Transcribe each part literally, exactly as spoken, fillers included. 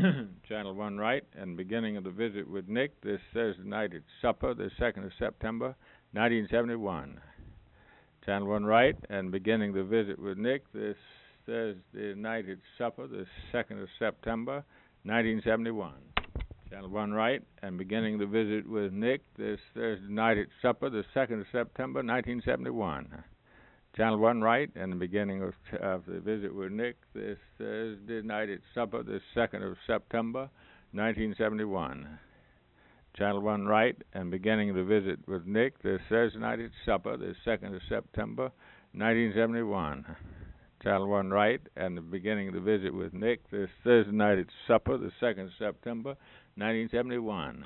Channel one right, and beginning of the visit with Nick this Thursday night at supper, the second of September, nineteen seventy-one. Channel one right, and beginning the visit with Nick this Thursday night at supper, the second of September, nineteen seventy-one. Channel one right, and beginning the visit with Nick this Thursday night at supper, the second of September, nineteen seventy-one. Channel one right, and the beginning of, of the visit with Nick this Thursday night at supper, the second of September, nineteen seventy-one. Channel one right, and beginning the visit with Nick this Thursday night at supper, the second of September, nineteen seventy-one. Channel one right, and the beginning of the visit with Nick this Thursday night at supper, the second of September, nineteen seventy-one.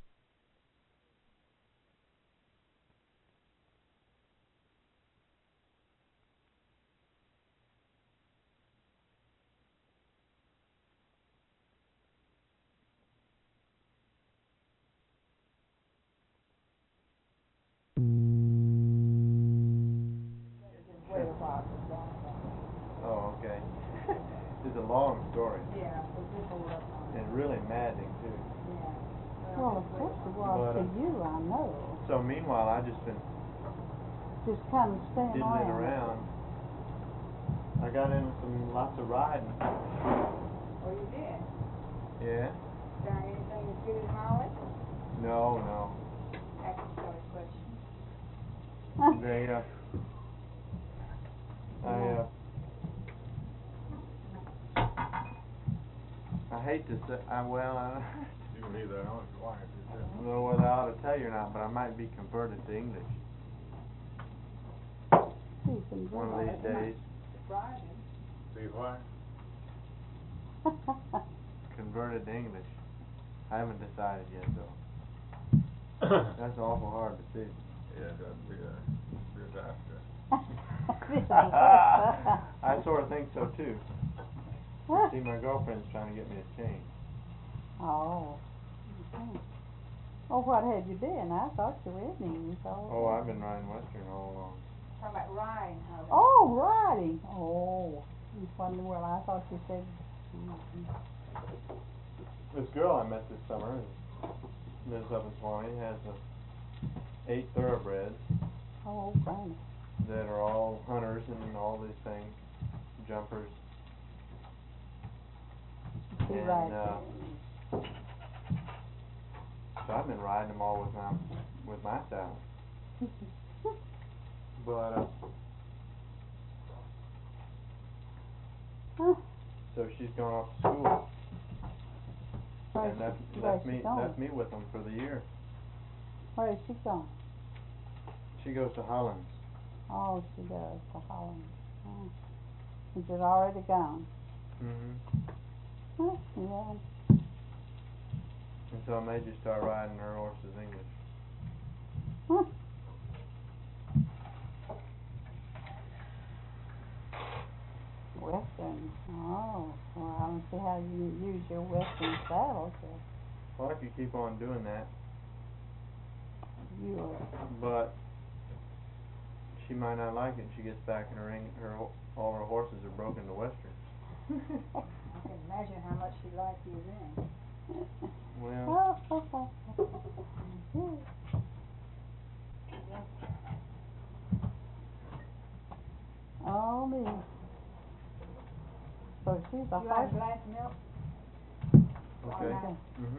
Oh, okay. It's a long story. Yeah, so just hold up on it. And really maddening, too. Yeah. Well, of course it was But, to uh, you, I know. So meanwhile, I just been Just kind of staying diddling around. around. I got into some lots of riding. Oh, you did? Yeah? Got anything as good as Molly? No, no. That's a silly question. They, uh, I, uh, I hate to say, I, well, I You can leave that on if you want to. don't know whether I ought to tell you or not, but I might be converted to English You can go one of right these days. Surprising. See why? Converted to English. I haven't decided yet, though. That's awful hard to see. Yeah, that'd be a disaster. I sort of think so, too. See, my girlfriend's trying to get me to change. Oh. Okay. Oh, what had you been? I thought you were in English all Oh, I've been riding Western all along. Talking about riding, how Oh, riding. Oh. What in the world? I thought you said... Mm-hmm. This girl I met this summer lives up in Swanee, has a eight thoroughbreds Oh, funny. that are all hunters and all these things, jumpers. She And, rides uh, So I've been riding them all with my with my saddle. But uh, Huh. so she's gone off to school, Where and left she, left where's me she going? left me with them for the year. Where is she going? She goes to Holland. Oh, she does, to Holland. Oh. Is it already gone? Mhm. Huh, yeah. And so I may just start riding her horses English. Huh. Western. Oh, well, I don't see how you use your Western saddle to Well, I could keep on doing that, you. Uh, but she might not like it. She gets back and her Eng- her ho- all her horses are broken to Western. I can imagine how much she liked you then. Well, oh, me. So she's a You like a horse. glass of milk? okay. Okay. Mhm.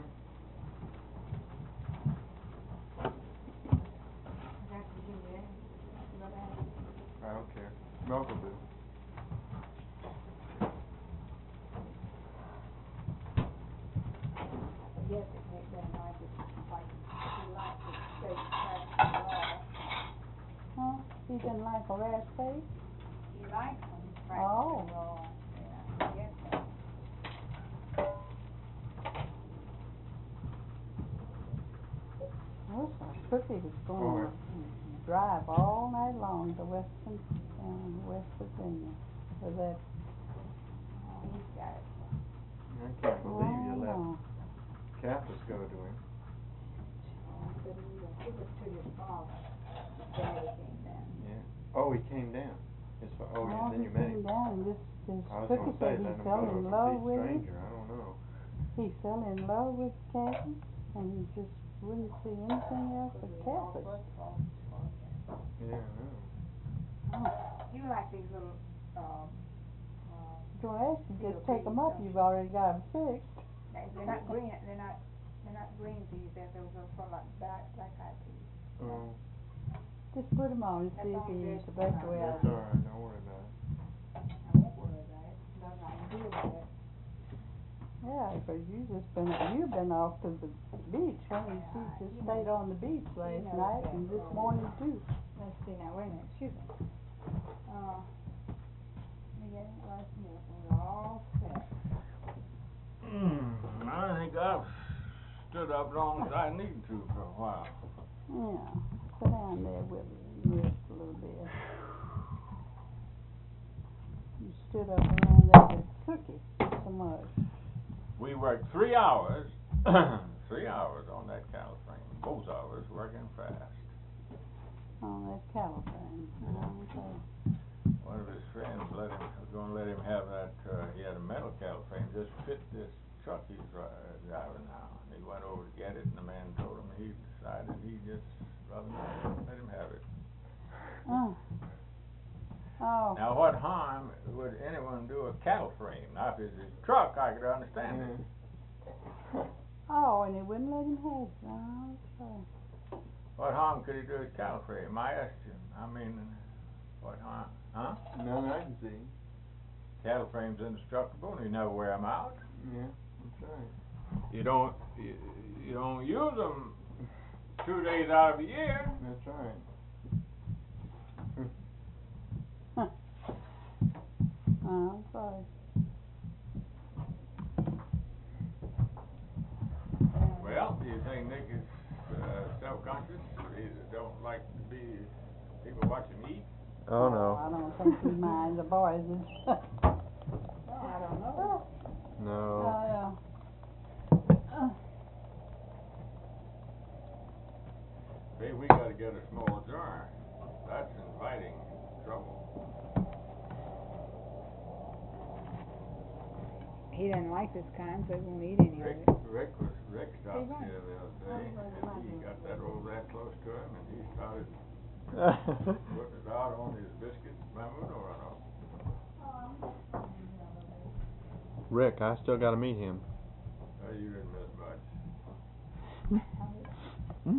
I got to give you that. You want that? I don't care. Milk will do. Yes, it Nick doesn't like it, like, he likes it straight, flat, and raw. Huh? He didn't like a rare steak? He likes them cracked Oh. and raw. Yeah, I guess so. Well, so Cookie was going All to right. drive all night long to Western, uh, West Virginia for that. Oh, he's got it. I can't believe you Oh, let no. Kappas go to him. Oh, but he was, it was to his father. Daddy came down. Yeah. Oh, he came down. His fa- oh, yeah, Oh, then he you met came him. down and just, just I was Cookie gonna say, said he let him fell go to a in love complete with him. stranger. I don't know. He fell in love with Catholic and he just wouldn't see anything else but Catholic. Yeah, I know. Oh. You like these little, um, um, Don't ask you, just take them up, you've already got them fixed. they- they're not green, they're not, they're not green peas, they're those are sort of like black, black eyed peas. Oh, Just put them on and see if he eats the best way out that's of it. alright, don't worry about it. I won't worry about it, there's nothing to do with it. Yeah, because you just been, you've been off to the beach, haven't you? She just stayed on the beach last knows night that. and this morning too. Let's see now, wait a minute, excuse me. Uh, let me get a glass of milk, and we're all set. Mm, I think I've stood up as long as I need to for a while. Yeah, sit down there with her and rest a little bit. You stood up around there with Cookie so much. We worked three hours, three hours on that cattle frame, both of us working fast. On that cattle thing. Okay. One of his friends let him, was gonna let him have that, uh, he had a metal cattle frame, just fit this truck he's dri- uh, driving now. And he went over to get it and the man told him he decided he just rather not let him have it. Oh. Oh. Now what harm would anyone do a cattle frame? Now if it's his truck, I could understand it. Oh, and he wouldn't let him have it. Oh, okay. What harm could he do with cattle frame? I asked him. I mean, what harm? Huh? None I can see. Cattle frame's indestructible and you never wear them out. Yeah, that's right. You don't, you, you don't use them two days out of the year. That's right. Huh. Oh, I'm sorry. Well, do you think Nick is uh, self-conscious? He don't like to be people watch him eat? Oh, I no. don't think he minds the boys. Well, I don't know. No. Oh, yeah. Uh, Maybe we gotta get a small jar. That's inviting trouble. He doesn't like this kind, so he won't eat any of Rick, it. Rick was, Rick stopped Hey, Ron. here the other day, and he got that over that close to him, and he started putting it out on his biscuits. Remember, no run off. Rick, I still gotta meet him. Oh, you didn't miss much. Hmm?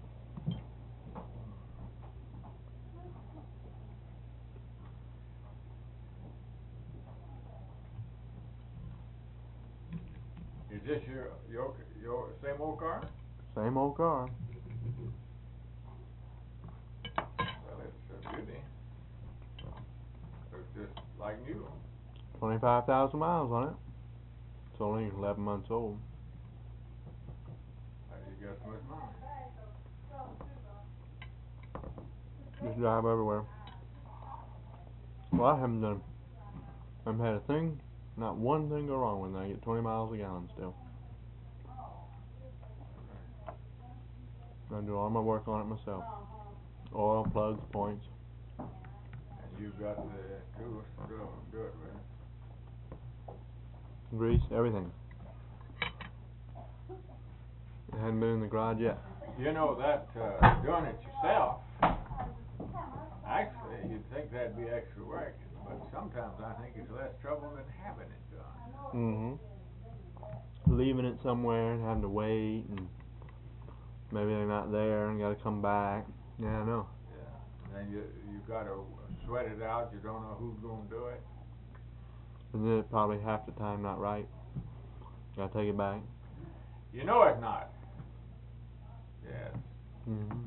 Is this your, your, your same old car? Same old car. Well, it's a beauty. Looks just like new. Twenty-five thousand miles on it. It's only eleven months old. How do you get so much money? Just drive everywhere. Well, I haven't done, I haven't had a thing, not one thing go wrong with it. I get twenty miles a gallon still. I do all my work on it myself. Oil, plugs, points. And you've got the tools to do, do it with. Grease, everything. It hadn't been in the garage yet. You know that, uh, doing it yourself, actually, you'd think that'd be extra work, but sometimes I think it's less trouble than having it done. Mm-hmm. Leaving it somewhere and having to wait, and maybe they're not there and gotta come back. Yeah, I know. Yeah, and then you, you gotta sweat it out, you don't know who's gonna do it. And then it probably half the time not right. Gotta take it back. You know it's not. Yes. Mm-hmm.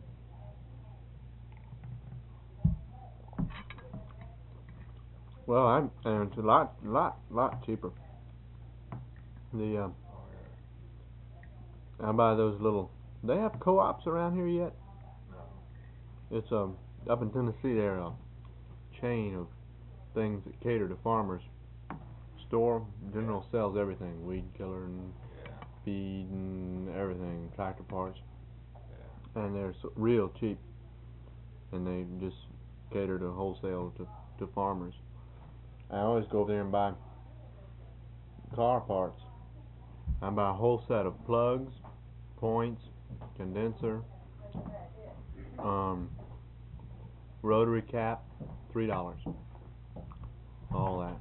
Well, I'm, and it's a lot, lot, lot cheaper. The, um, Oh, yeah. I buy those little, they have co-ops around here yet? No. It's, um, up in Tennessee there, a chain of things that cater to farmers. Store, General sells everything, weed killer and Yeah. feed and everything, tractor parts. Yeah. And they're so, real cheap. And they just cater to wholesale to, to farmers. I always go over there and buy car parts. I buy a whole set of plugs, points, condenser, um, rotary cap, three dollars. All that.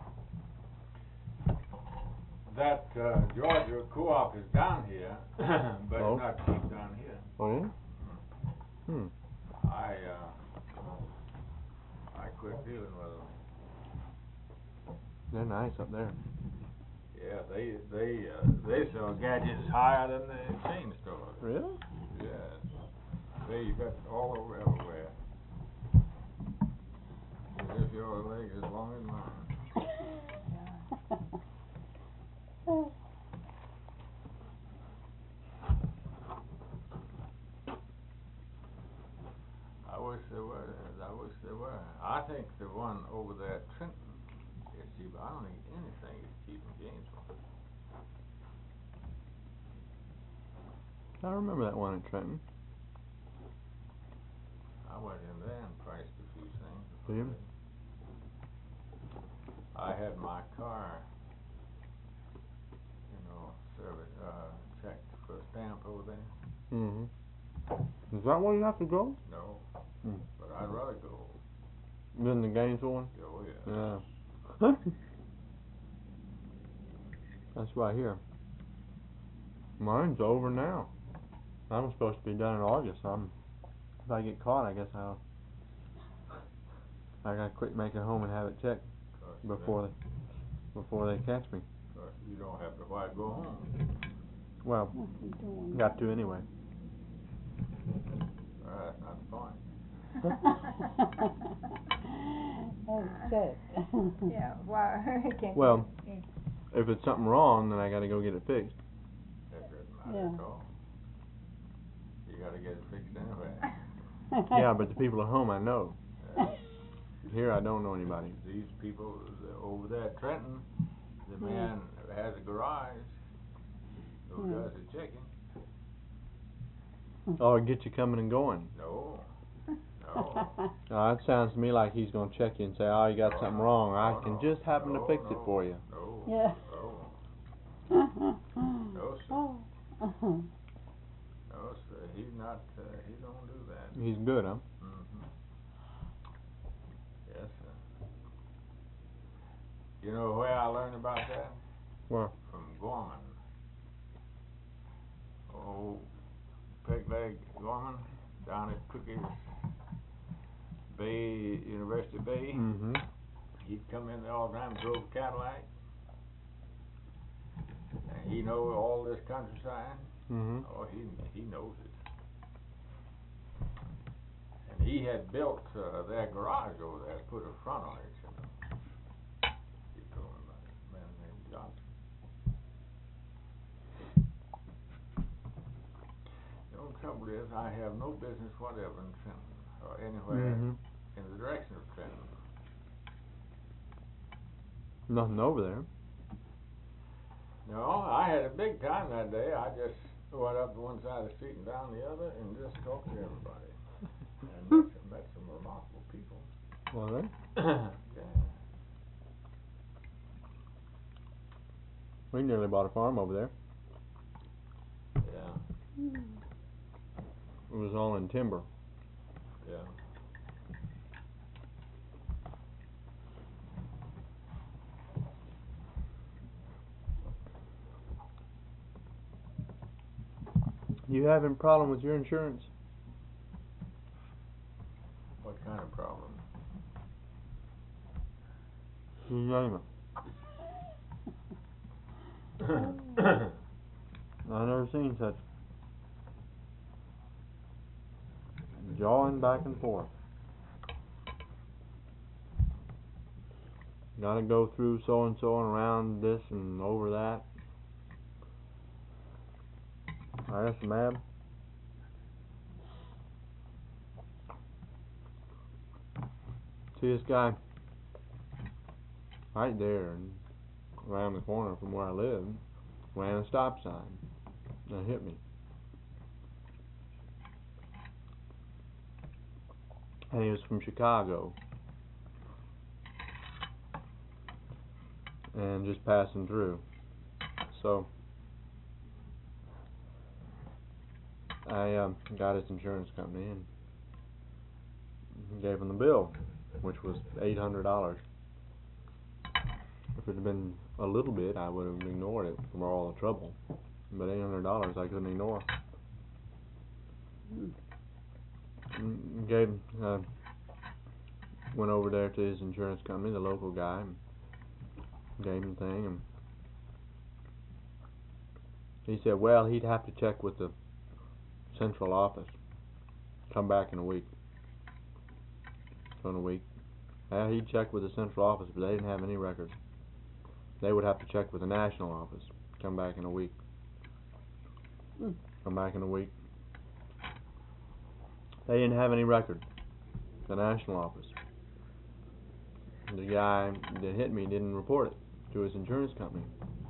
That, uh, Georgia Co-op is down here, but Oh. it's not cheap down here. Oh yeah? Hmm. I, uh, I quit dealing with them. They're nice up there. Yeah, they, they, uh, they sell gadgets higher than the chain stores. Really? Yes. They, you got all over everywhere. As if your leg is long as mine. I wish there were, I wish there were. I think the one over there at Trenton is cheap. I don't think anything is cheap in Gainesville. I remember that one in Trenton. I went in there and priced a few things. Did you? I had my car, you know, service, uh, checked for a stamp over there. Mm-hmm. Is that where you have to go? No, Hmm. but I'd rather go. Than the Gainesville one? Oh, yeah. Yeah. That's right here. Mine's over now. I'm supposed to be done in August. I'm, if I get caught, I guess I'll. I gotta quit making home and have it checked before they, before they catch me. But you don't have to why go home. Well, What's he doing? got to anyway. Well, that's not the point. Oh, check. Yeah, why, he can't. Well, he- if it's something wrong, then I gotta go get it fixed. That doesn't matter Yeah. at all. You gotta get it fixed anyway. Yeah, but the people at home I know. Uh, Here I don't know anybody. These people the- over there at Trenton, the Yeah. man has a garage who Yeah. does the checking. Oh, it gets you coming and going. No, no. No, that sounds to me like he's gonna check you and say, oh, you got No, something no, wrong. I no, can no, just happen no, to fix no, it for you. No, Yeah. no, no, sir. Oh. No, sir. He's not. Uh, he don't do that. He's good, huh? Mm-hmm. Yes, sir. You know where I learned about that? Where? From Gorman. Oh, Peg Leg Gorman down at Cookies Bay, University Bay. Mm-hmm. He'd come in there all the time, drove a Cadillac. And he know all this countryside. Mm-hmm. Oh, he he knows it. And he had built uh, their garage over there, put a front on it, you know. He told me about it, a man named Johnson. The only trouble is, I have no business whatever in Trenton, or anywhere Mm-hmm. in the direction of Trenton. Nothing over there. No, I had a big time that day. I just went up to one side of the street and down the other and just talked to everybody. And met some, met some remarkable people. Well, then. Yeah. We nearly bought a farm over there. Yeah, It was all in timber. yeah. You having a problem with your insurance? What kind of problem? You name it. I've never seen such jawing back and forth. Gotta go through so and so and around this and over that. I guess, ma'am. See this guy right there and around the corner from where I live ran a stop sign and hit me. And he was from Chicago. And just passing through. So I um, got his insurance company and gave him the bill, which was eight hundred dollars. If it had been a little bit, I would have ignored it for all the trouble. But eight hundred dollars I couldn't ignore. Mm. Gave, uh, went over there to his insurance company, the local guy, and gave him the thing, and he said, well, he'd have to check with the central office. Come back in a week. So in a week. Yeah, he'd check with the central office, but they didn't have any record. They would have to check with the national office. Come back in a week. Mm. Come back in a week. They didn't have any record. The national office. The guy that hit me didn't report it to his insurance company.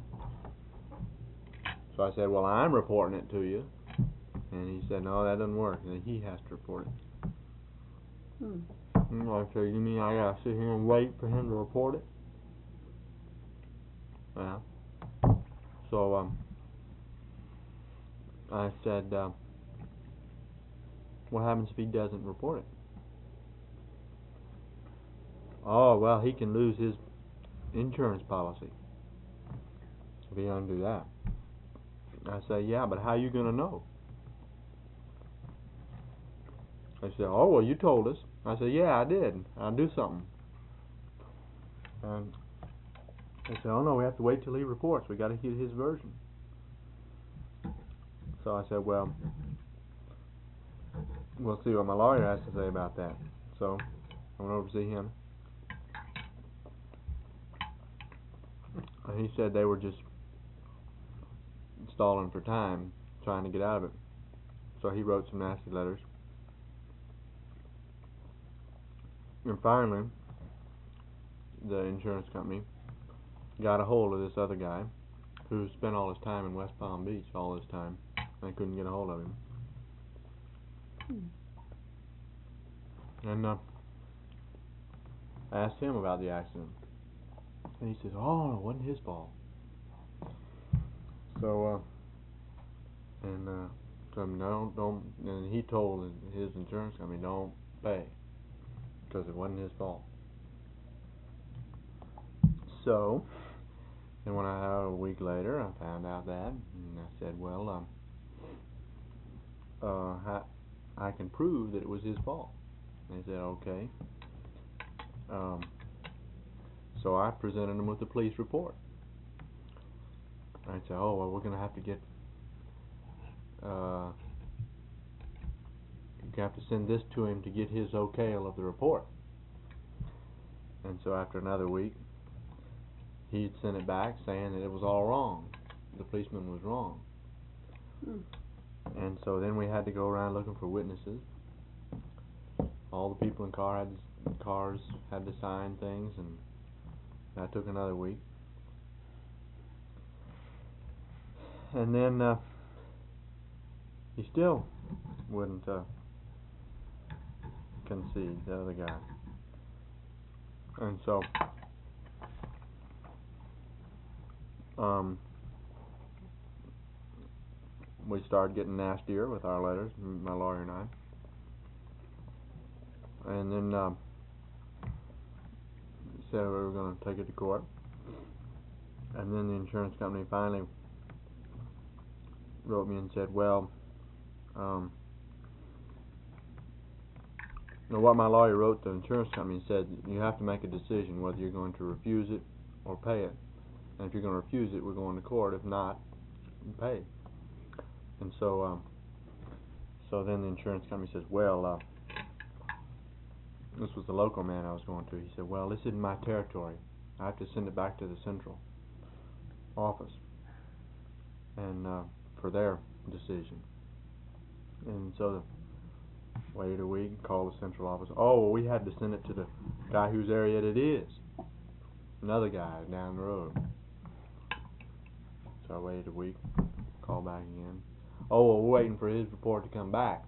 So I said, well, I'm reporting it to you. And he said, no, that doesn't work. And he has to report it. Hmm. And I said, you mean I gotta sit here and wait for him to report it? Yeah. So, um, I said, uh, what happens if he doesn't report it? Oh, well, he can lose his insurance policy if he doesn't do that. I say, yeah, but how are you going to know? They said, oh, well, you told us. I said, yeah, I did. I'll do something. And they said, oh, no, we have to wait till he reports. We got to get his version. So I said, well, we'll see what my lawyer has to say about that. So I went over to see him. And he said they were just stalling for time, trying to get out of it. So he wrote some nasty letters. And finally, the insurance company got a hold of this other guy who spent all his time in West Palm Beach all this time. They couldn't get a hold of him. Hmm. And uh, I asked him about the accident. And he says, oh, no, it wasn't his fault. So, uh, and uh, so no, don't, and he told his insurance company, don't pay, because it wasn't his fault. So, and when I, a week later, I found out that, and I said, well, um, uh, I, I can prove that it was his fault. And they said, okay. Um, so I presented him with the police report. I said, oh, well, we're going to have to get, uh, you have to send this to him to get his okay of the report. And so after another week, he'd sent it back saying that it was all wrong. The policeman was wrong. Hmm. And so then we had to go around looking for witnesses. All the people in car had cars had to sign things, and that took another week. And then uh, he still wouldn't uh, concede, the other guy. And so um, we started getting nastier with our letters, my lawyer and I. And then uh, said we were going to take it to court. And then the insurance company finally wrote me and said, well, um, you know, what my lawyer wrote the insurance company said, you have to make a decision whether you're going to refuse it or pay it. And if you're going to refuse it, we're going to court. If not, pay. And so, um, so then the insurance company says, well, uh, this was the local man I was going to. He said, well, this isn't my territory. I have to send it back to the central office and uh, for their decision. And so the, waited a week and called the central office. Oh, well, we had to send it to the guy whose area it is. Another guy down the road. So I waited a week, called back again. Oh, well, we're waiting for his report to come back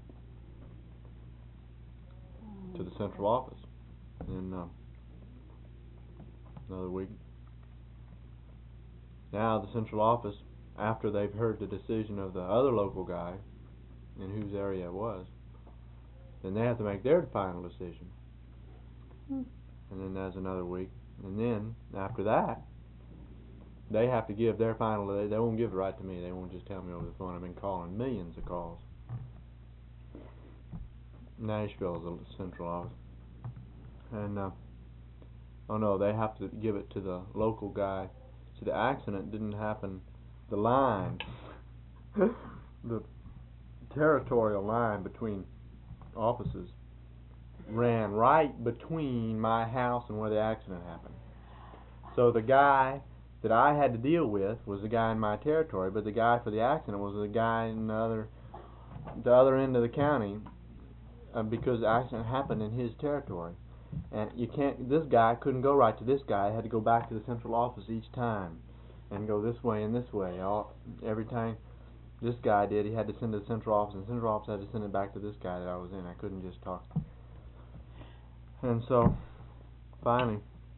to the central office. And then uh, another week. Now the central office, after they've heard the decision of the other local guy, in whose area it was. Then they have to make their final decision. Hmm. And then there's another week. And then, after that, they have to give their final, they, they won't give it right to me. They won't just tell me over the phone. I've been calling millions of calls. Nashville is the central office. And, uh, oh no, they have to give it to the local guy. See, the accident didn't happen, the line, the territorial line between offices ran right between my house and where the accident happened. So the guy that I had to deal with was the guy in my territory, but the guy for the accident was the guy in the other, the other end of the county, uh, because the accident happened in his territory. And you can't, this guy couldn't go right to this guy. I had to go back to the central office each time and go this way and this way. All, every time this guy did, he had to send it to the central office, and the central office had to send it back to this guy that I was in. I couldn't just talk. And so, finally,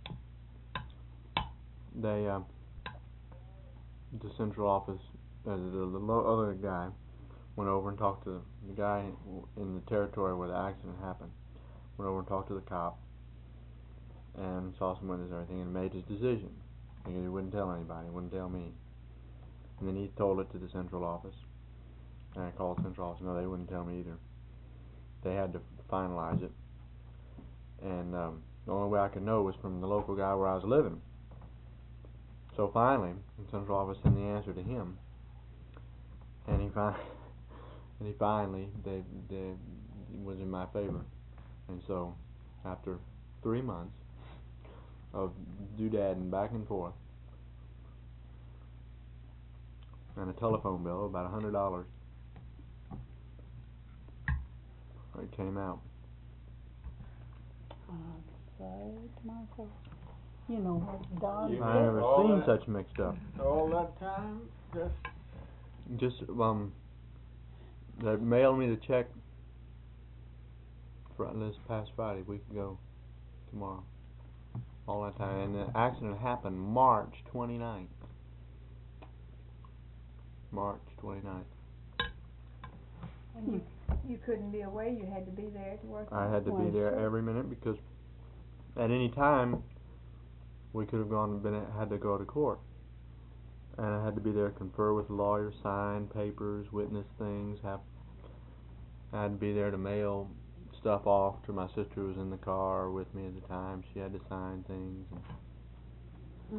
they, uh, the central office, uh, the, the, the other guy went over and talked to the guy in the territory where the accident happened. Went over and talked to the cop and saw some witnesses and everything and made his decision. Because he wouldn't tell anybody, he wouldn't tell me. And then he told it to the central office. And I called the central office. No, they wouldn't tell me either. They had to finalize it. And um, the only way I could know was from the local guy where I was living. So finally, the central office sent the answer to him. And he finally, and he finally, they, they, it was in my favor. And so, after three months of doodadding back and forth, and a telephone bill of about a hundred dollars, it came out. I saved myself. You know what Don You I know, never all seen that- such mixed up. All that time, just Just um, they mailed me the check for this past Friday, a week ago, tomorrow. All that time, and the accident happened March twenty-ninth. March twenty-ninth. And you, you couldn't be away, you had to be there to work. I had to be Well, there sure. every minute because at any time we could have gone and been had to go to court, and I had to be there, confer with the lawyer, sign papers, witness things. Have I had to be there to mail stuff off to my sister who was in the car with me at the time. She had to sign things. And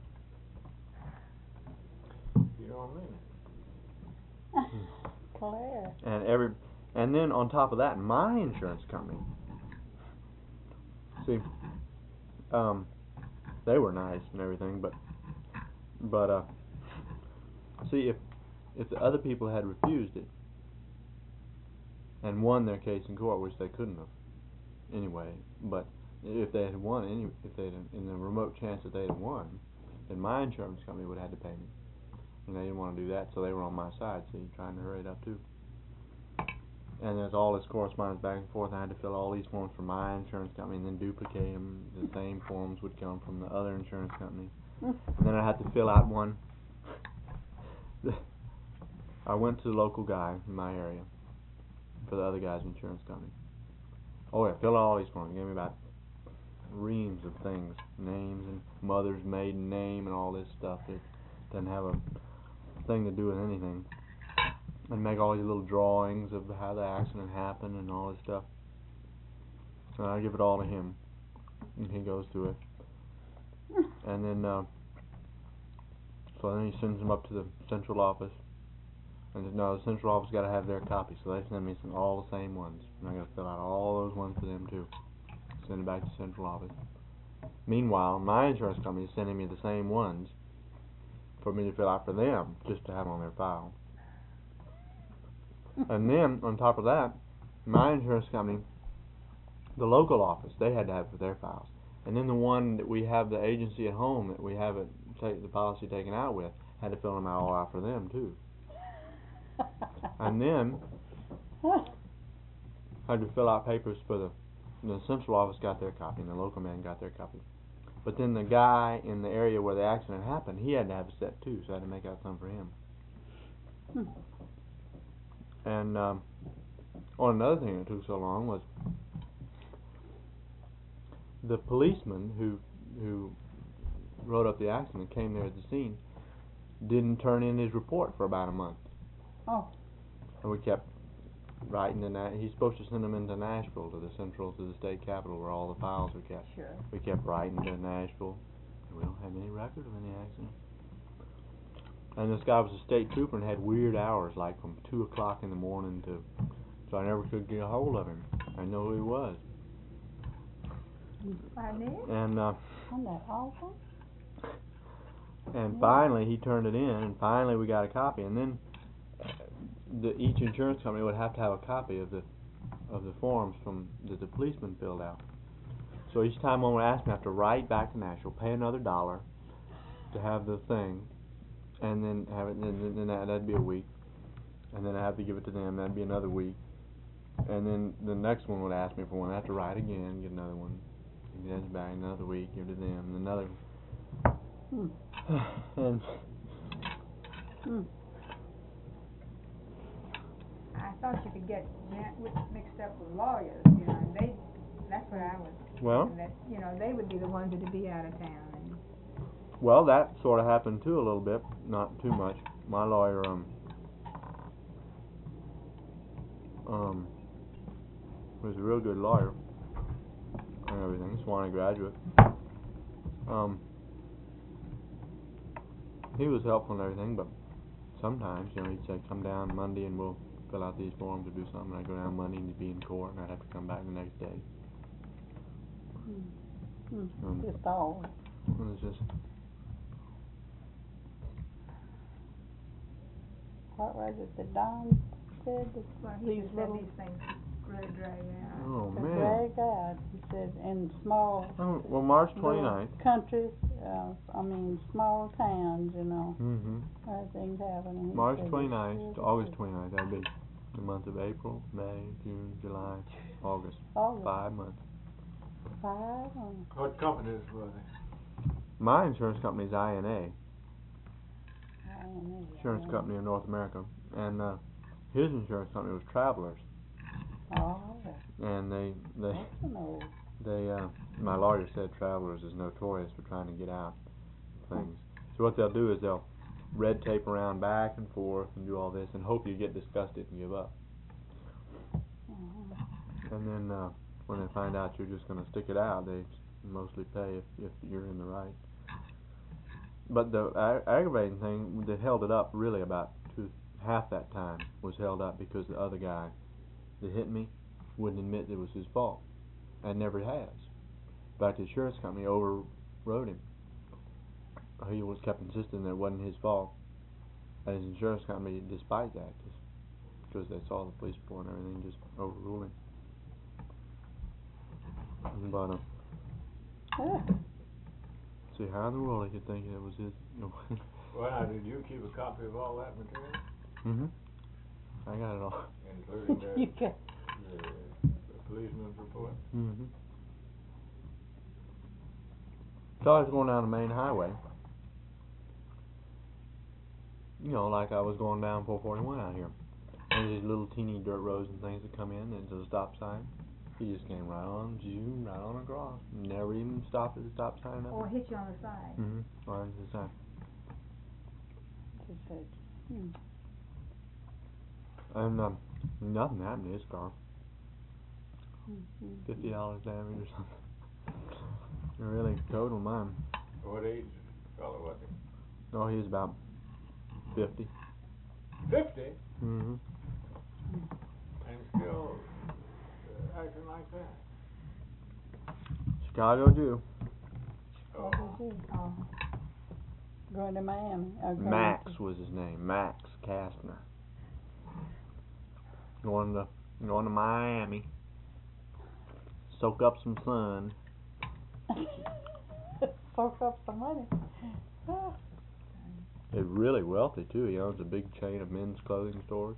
you don't mean it. Claire. and every and then on top of that, my insurance company, see, um, they were nice and everything, but but uh, see if if the other people had refused it and won their case in court, which they couldn't have anyway, but if they had won any, if they in the remote chance that they had won, then my insurance company would have had to pay me. And they didn't want to do that, so they were on my side, see, trying to hurry it up too. And there's all this correspondence back and forth. I had to fill all these forms for my insurance company and then duplicate them. The same forms would come from the other insurance company. And then I had to fill out one. I went to the local guy in my area for the other guy's insurance company. Oh yeah, fill out all these forms. He gave me about reams of things, names and mother's maiden name and all this stuff that doesn't have a thing to do with anything, and make all these little drawings of how the accident happened and all this stuff. And I give it all to him, and he goes through it, and then uh, so then he sends them up to the central office, and no, the central office got to have their copy, so they send me some, all the same ones, and I got to fill out all those ones for them too. Send it back to central office. Meanwhile, my insurance company is sending me the same ones for me to fill out for them, just to have on their file. And then, on top of that, my insurance company, the local office, they had to have it for their files. And then the one that we have, the agency at home that we have it, take the policy taken out with, had to fill them all out for them too. And then, I had to fill out papers for the, the central office got their copy, and the local man got their copy. But then the guy in the area where the accident happened, he had to have a set too, so I had to make out some for him. And um, oh, another thing that took so long was the policeman who who wrote up the accident, came there at the scene, didn't turn in his report for about a month. Oh. And we kept writing in that. He's supposed to send them into Nashville, to the central, to the state capitol, where all the files are kept. Sure. We kept writing to Nashville. We don't have any record of any accident. And this guy was a state trooper and had weird hours, like from two o'clock in the morning to, so I never could get a hold of him. I know who he was. I knew. And uh, Isn't that awful? and Yeah. finally he turned it in, and finally we got a copy. And then uh, the each insurance company would have to have a copy of the of the forms from that the policeman filled out. So each time one would ask me, I have to write back to Nashville, pay another dollar to have the thing, and then have it. And then, then that, that'd be a week, and then I have to give it to them. That'd be another week, and then the next one would ask me for one. I have to write again, get another one, and then back another week, give it to them, and another. Hmm. and Hmm. I thought you could get mi- wi- mixed up with lawyers, you know, and they, that's what I was, well, thinking, that, you know, they would be the ones that'd be out of town, and well, that sort of happened too a little bit, not too much. My lawyer, um, um, was a real good lawyer and everything, Sewanee graduate. Um, he was helpful and everything, but sometimes, you know, he'd say, come down Monday and we'll fill out these forms or do something. I'd go down Monday and he'd be in court, and I'd have to come back the next day. Hmm. Um, Just all. It was just, What was it that Don said? That well, he these just said little these things really drag out. oh to man. drag out. He said in small Oh, well, March little twenty-ninth. countries, uh, I mean small towns, you know, Mm-hmm. everything's happening. He March said it's twenty-ninth really to August good. twenty-ninth. That'd be the month of April, May, June, July, August. August. Five months. Five. um, What companies were they? My insurance company is I N A, I don't know. Insurance I Company of North America, and uh, his insurance company was Travelers, Oh, and they they that's an old. they uh, my lawyer said Travelers is notorious for trying to get out of things. So what they'll do is they'll red tape around back and forth and do all this and hope you get disgusted and give up. Uh-huh. And then uh, when they find out you're just going to stick it out, they mostly pay if, if you're in the right. But the ag- aggravating thing that held it up really about two, half that time was held up because the other guy that hit me wouldn't admit it was his fault, and never has. In fact, the insurance company overrode him. He was kept insisting that it wasn't his fault, and his insurance company, despite that, just because they saw the police report and everything, just overruled him. But uh, Yeah. see how in the world he could think it was his. You know. Well, now, did you keep a copy of all that material, Mhm. I got it all. including the, You got. the, the policeman's report? Mhm. So I was going down the main highway. You know, like I was going down four forty-one out here. There's these little teeny dirt roads and things that come in, and there's a stop sign. He just came right on, zoom, right on across. Never even stopped at the stop sign. Nothing. Or hit you on the side. Mhm. Right into the sign. Just said. Hmm. And um, nothing happened to his car. Mm-hmm. Fifty dollars damage or something. It really totaled mine. What age fellow was he? Oh, he was about fifty. Fifty? Mhm. And still uh, acting like that? Chicago Jew. What was he? Oh. Going to Miami. Or going Max to- was his name. Max Kastner. Going to going to Miami. Soak up some sun. Soak up some money. Ah. He's really wealthy too. He owns a big chain of men's clothing stores.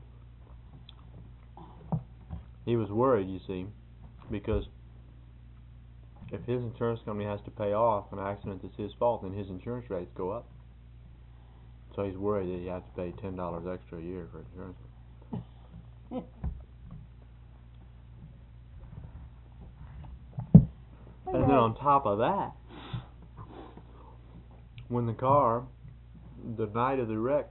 He was worried, you see, because if his insurance company has to pay off an accident that's his fault, then his insurance rates go up. So he's worried that he has to pay ten dollars extra a year for insurance. And then on top of that, when the car, the night of the wreck,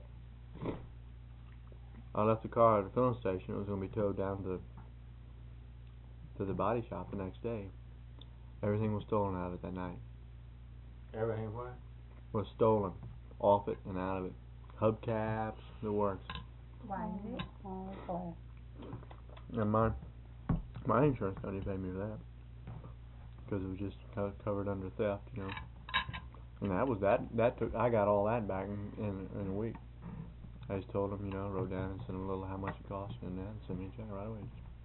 I left the car at the filling station. It was going to be towed down to to the body shop the next day. Everything was stolen out of it that night. Everything what? Was stolen off it and out of it. Hubcaps, the works. Why is it? Oh, okay. And my my insurance company paid me for that because it was just co- covered under theft, you know. And that was that. That took. I got all that back in in, in a week. I just told them, you know, wrote down and sent them a little how much it cost and that, and sent me a check right away.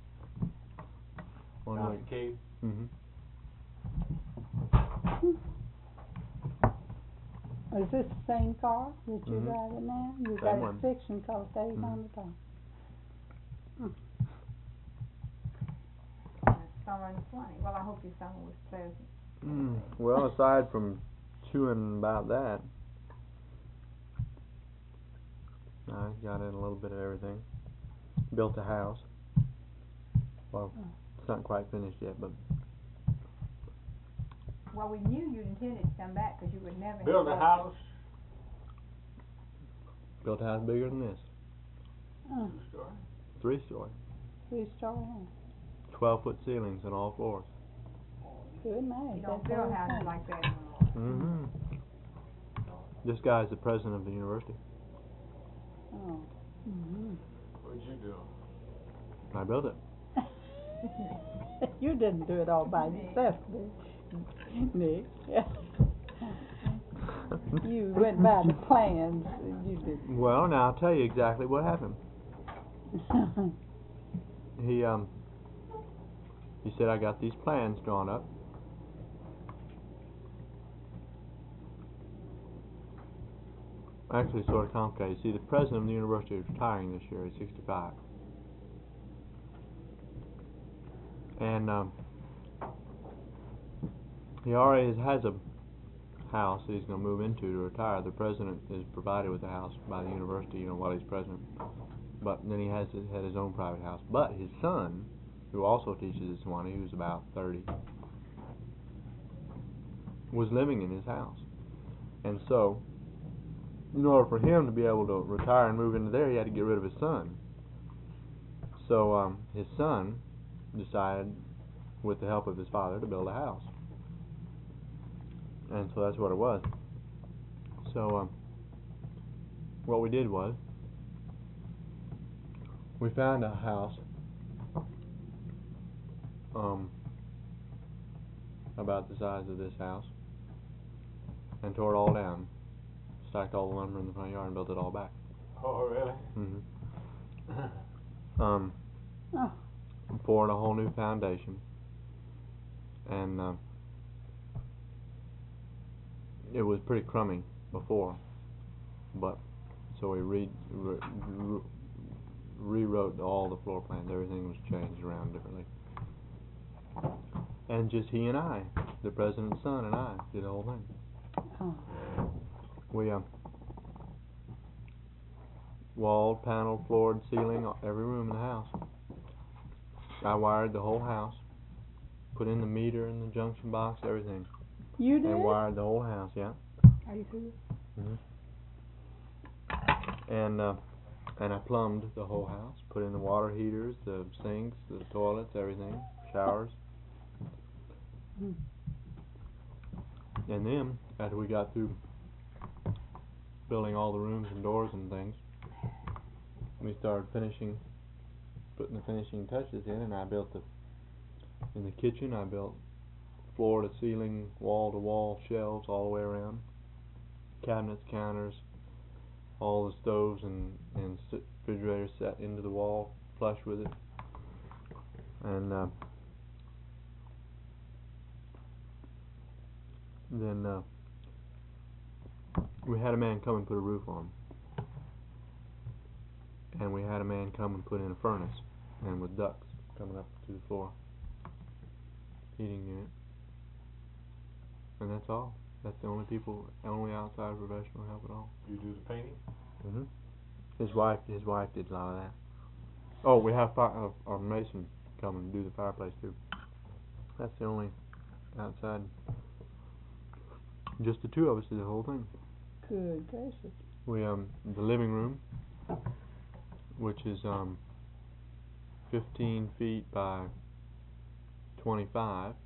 One Down week. the Cape? Mhm. Is this the same car that you're Mhm. driving now? You Same got one. a fiction called Dave Mhm. on the top. It's summer and twenty. Well, I hope your summer was pleasant. Mm. Well, aside from chewing about that, I got in a little bit of everything. Built a house. Well, it's not quite finished yet, but Well, we knew you intended to come back because you would never Build a have house? built a house bigger than this. Oh, Two story? Three story. three story house. Twelve foot ceilings on all floors. Good night. You don't That's build all houses right. like that anymore. Mm-hmm. This guy's the president of the university. Oh. Mm-hmm. What'd you do? I built it. You didn't do it all by yourself, did you, Nick? You went by the plans. You did. Well, now I'll tell you exactly what happened. He um he said, I got these plans drawn up. Actually, it's sort of complicated. See, the president of the university is retiring this year. He's sixty-five. And um, he already has a house that he's going to move into to retire. The president is provided with a house by the university, you know, while he's president. But then he has his, had his own private house. But his son, who also teaches at Sewanee, who's about thirty, was living in his house. And so, in order for him to be able to retire and move into there, he had to get rid of his son. So um, his son decided, with the help of his father, to build a house. And so that's what it was. So um, what we did was, we found a house um, about the size of this house and tore it all down, stacked all the lumber in the front yard and built it all back. Oh, really? Mm-hmm. um, Oh. poured a whole new foundation, and uh, it was pretty crummy before, but so we re, re, re rewrote all the floor plans. Everything was changed around differently, and just he and I, the president's son and I, did the whole thing. Oh. We um, walled, paneled, floored, ceiling, every room in the house. I wired the whole house, put in the meter and the junction box, everything. You did? And wired the whole house, yeah. Are you serious? Mm-hmm. And uh, and I plumbed the whole house, put in the water heaters, the sinks, the toilets, everything, showers. Mm. And then, after we got through building all the rooms and doors and things, we started finishing, putting the finishing touches in, and I built the, in the kitchen, I built floor to ceiling, wall to wall shelves all the way around, cabinets, counters, all the stoves and, and refrigerators set into the wall, flush with it. And uh, then uh, we had a man come and put a roof on. And we had a man come and put in a furnace, and with ducts coming up to the floor, heating unit. And that's all. That's the only people, only outside professional help at all. You do the painting? Mm-hmm. His wife, his wife did a lot of that. Oh, we have fi- uh, our mason come and do the fireplace too. That's the only outside. Just the two of us did the whole thing. Good gracious. We um the living room, which is um fifteen feet by twenty-five.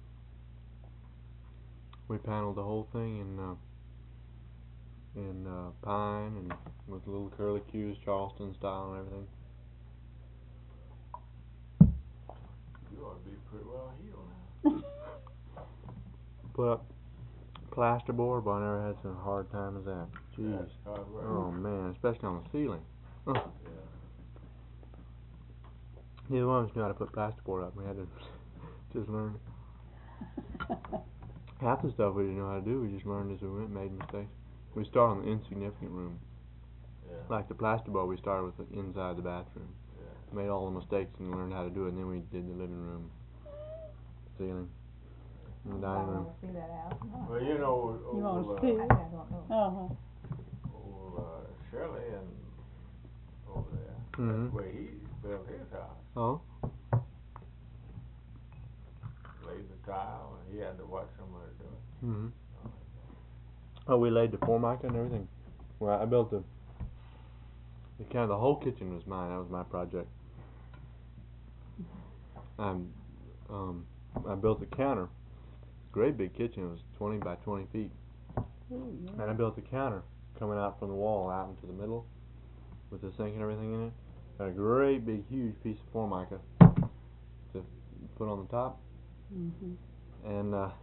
We paneled the whole thing in uh, in uh, pine and with little curlicues, Charleston style and everything. You ought to be pretty well healed now. Put up plasterboard, but I never had such a hard time as that. Jeez. That's hard work. Oh man, especially on the ceiling. Oh. Yeah. Neither one of us knew how to put plasterboard up. We had to just learn. Half the stuff we didn't know how to do, we just learned as we went, made mistakes. We started on the insignificant room. Yeah. Like the plasterboard, we started with the inside the bathroom. Yeah. Made all the mistakes and learned how to do it, and then we did the living room, ceiling, and the I dining don't room. wanna see that house. Well, you know, You old, wanna uh, see I, it? I don't know. Uh-huh. old uh, Shirley and over there. Mhm. That's where he built his house. Oh. Laid the tile, and he had to watch somebody do it. Mhm. Oh, Oh, we laid the formica and everything. Well, I built the. The kind of the whole kitchen was mine. That was my project. Um, um, I built the counter. Great big kitchen. It was twenty by twenty feet. Ooh, yeah. And I built the counter coming out from the wall out into the middle with the sink and everything in it. Got a great big huge piece of formica to put on the top. Mhm. And uh,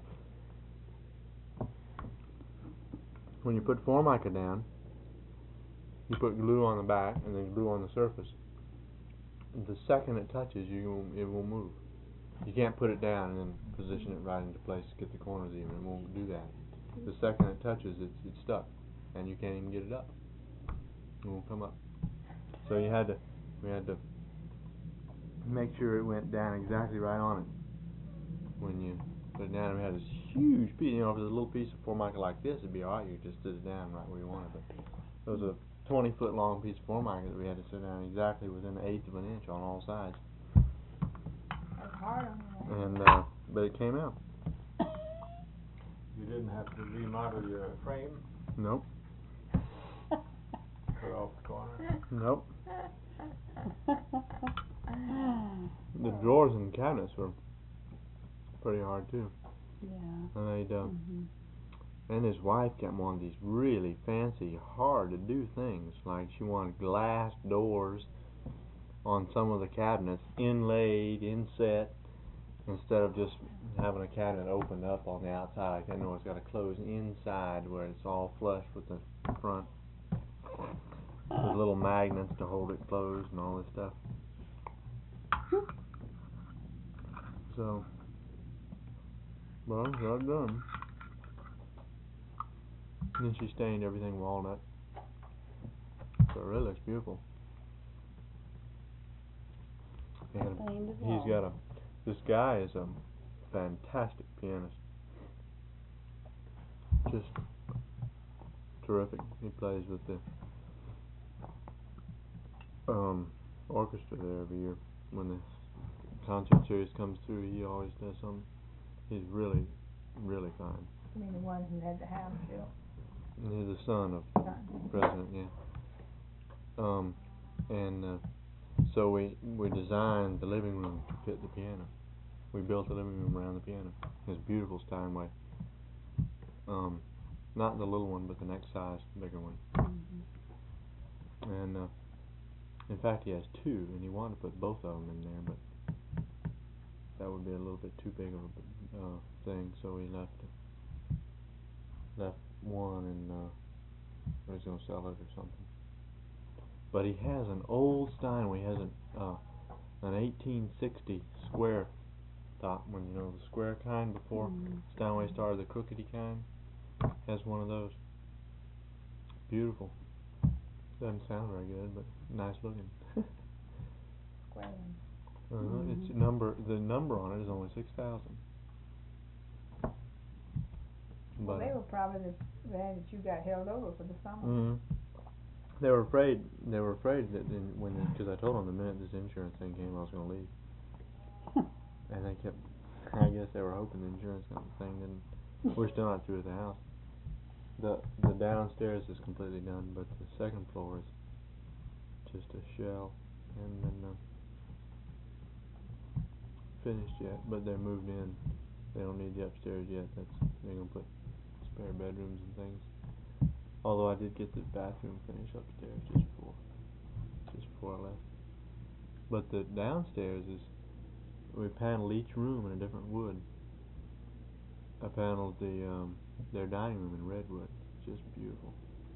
when you put formica down, you put glue on the back and then glue on the surface. The second it touches, you won't, it will move. You can't put it down and then position it right into place, get the corners even. It won't do that. The second it touches, it's it's stuck, and you can't even get it up. It won't come up. So you had to, we had to make sure it went down exactly right on it when you put it down. We had this huge piece. You know, if it was a little piece of formica like this, it'd be alright. You could just sit it down right where you wanted. But it was a twenty foot long piece of formica that we had to sit down exactly within an eighth of an inch on all sides. That's hard on you. And uh, but it came out. You didn't have to remodel your frame, Nope. cut off the corner. Nope. The drawers and cabinets were pretty hard too. Yeah. I made, uh, Mhm. and his wife got one of these really fancy, hard to do things. Like she wanted glass doors on some of the cabinets, inlaid, inset, instead of just having a cabinet opened up on the outside like that. No, it's got to close inside where it's all flush with the front. With little magnets to hold it closed and all this stuff. So, well, got it done. And then she stained everything walnut. So it really looks beautiful. And Stained as he's got a, this guy is a fantastic pianist. Just terrific. He plays with the um, orchestra there every year. When the concert series comes through, he always does something. He's really, really fine. You mean the one who had the house built? And he's the son of Son. president, yeah. Um, and uh, so we we designed the living room to fit the piano. We built the living room around the piano. It's a beautiful Steinway. Um, not the little one, but the next size, bigger one. Mhm. And uh, in fact, he has two, and he wanted to put both of them in there, but that would be a little bit too big of a uh, thing. So he left left one, and uh, he's gonna sell it or something. But he has an old Steinway. He has an uh, an eighteen sixty square top one, you know, the square kind before Mhm. Steinway started the crookedy kind. Has one of those. Beautiful. Doesn't sound very good, but nice looking. Square one. Uh, It's Mhm. number. The number on it is only six thousand. Well, But they were probably the, glad that you got held over for the summer. mm, They were afraid. They were afraid that in, when because I told them the minute this insurance thing came, I was going to leave, and they kept. I guess they were hoping the insurance thing didn't. We're still not through with the house. The the downstairs is completely done, but the second floor is just a shell, and then uh, finished yet. But they're moved in. They don't need the upstairs yet. That's they're gonna put spare bedrooms and things. Although I did get the bathroom finished upstairs just before, just before I left. But the downstairs is, we paneled each room in a different wood. I paneled the um, their dining room in redwood. It's just beautiful.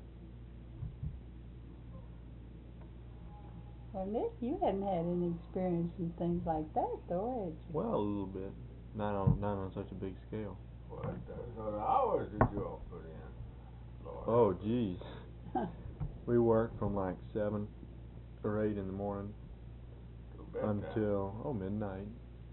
Well, Nick, you hadn't had any experience in things like that, though, had you? Well, a little bit, not on not on such a big scale. What sort of hours did you all put in, Lord? Oh, geez. We worked from like seven or eight in the morning Till bedtime. until oh midnight.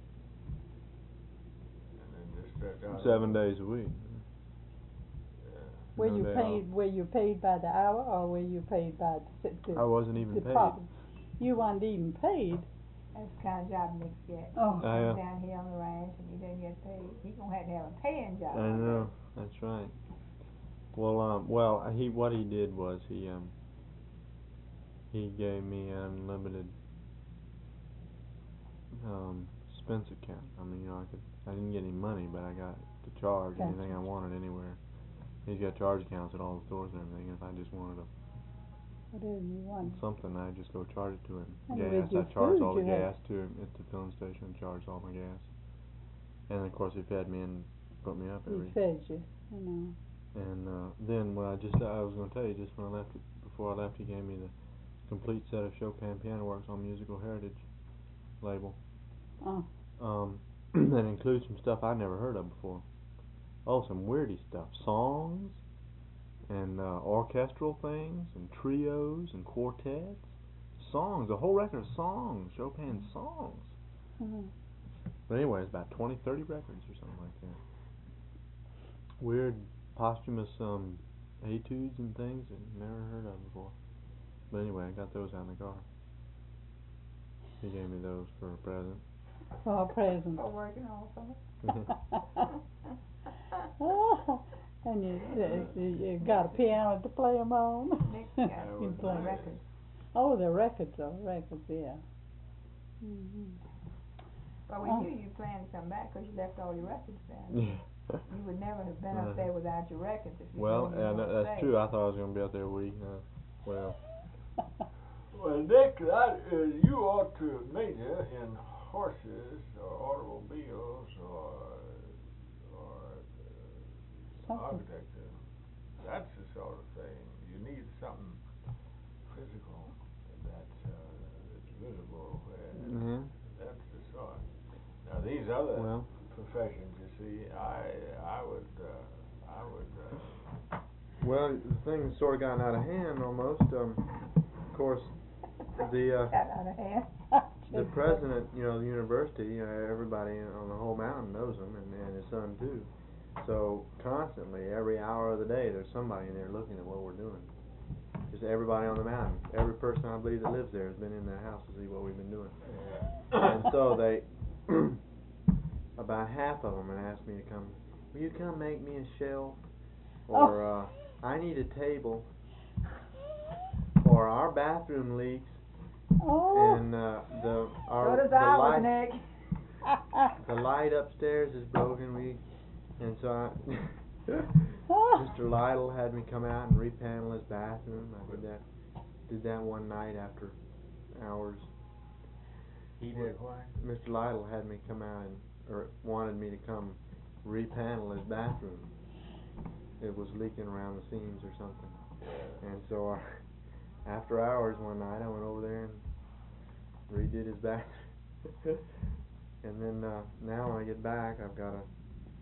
And then just stretch out. Seven days a week. Yeah. Were No you day paid? Were you paid by the hour, or were you paid by the, the I wasn't even the paid. profit? You weren't even paid. That's the kind of job Nick gets. Oh. He I, uh, comes down here on the ranch and he doesn't get paid. He gonna have to have a paying job. I know. That's right. Well, um, well, he what he did was he um he gave me an unlimited um expense account. I mean, you know, I could I didn't get any money, but I got to charge Gotcha. anything I wanted anywhere. He's got charge accounts at all the stores and everything. If I just wanted a, Whatever you want. something, I just go charge it to him. And Gas, with your I charge food all the you had- gas to him at the filling station. Charged all my gas, and of course he fed me and put me up He every. fed you, you know. And uh, then when I just I was going to tell you just when I left before I left he gave me the complete set of Chopin Piano Works on Musical Heritage label. Oh. Um, that includes some stuff I'd never heard of before. Oh, some weirdy stuff, songs, and uh, orchestral things, and trios, and quartets, songs, a whole record of songs, Chopin songs. Mm-hmm. But anyway, it's about twenty, thirty records or something like that. Weird posthumous um, etudes and things that I've never heard of before. But anyway, I got those out in the car. He gave me those for a present. For a present. For working all summer. And you, you you got a piano to play them on. Nick got You was play nice. records. Oh, the records, oh, records, yeah. Mm-hmm. But we Oh. knew you planned to come back because you left all your records down. Yeah. You would never have been Uh-huh. up there without your records if you Well, told me you yeah, were that, gonna that's stay. true. I thought I was going to be out there a week. Uh, well, Well, Nick, that is, you ought to major in horses or automobiles or or uh, Something. architecture. That's the sort of thing. You need something physical that's uh, that's visible. And yeah. that's the sort. Now these other Well, professions, you see, I I would uh, I would. Uh, well, the thing's sort of gotten out of hand almost. Um, of course, the uh, Got out of hand. the president, you know, the university, uh, everybody on the whole mountain knows him, and, and his son too. So constantly, every hour of the day, there's somebody in there looking at what we're doing. Just everybody on the mountain, every person I believe that lives there has been in that house to see what we've been doing. And so they, about half of them had asked me to come. Will you come make me a shelf? Or uh, I need a table. Or our bathroom leaks. Oh. And uh, the So our does the ours, light Nick. the light upstairs is broken. We and so I, Mister Lytle had me come out and repanel his bathroom. I did that did that one night after hours. he did what? Mister Lytle had me come out and or wanted me to come repanel his bathroom. It was leaking around the seams or something. Yeah. And so I, after hours one night, I went over there and redid his bathroom. And then uh, now when I get back, I've got a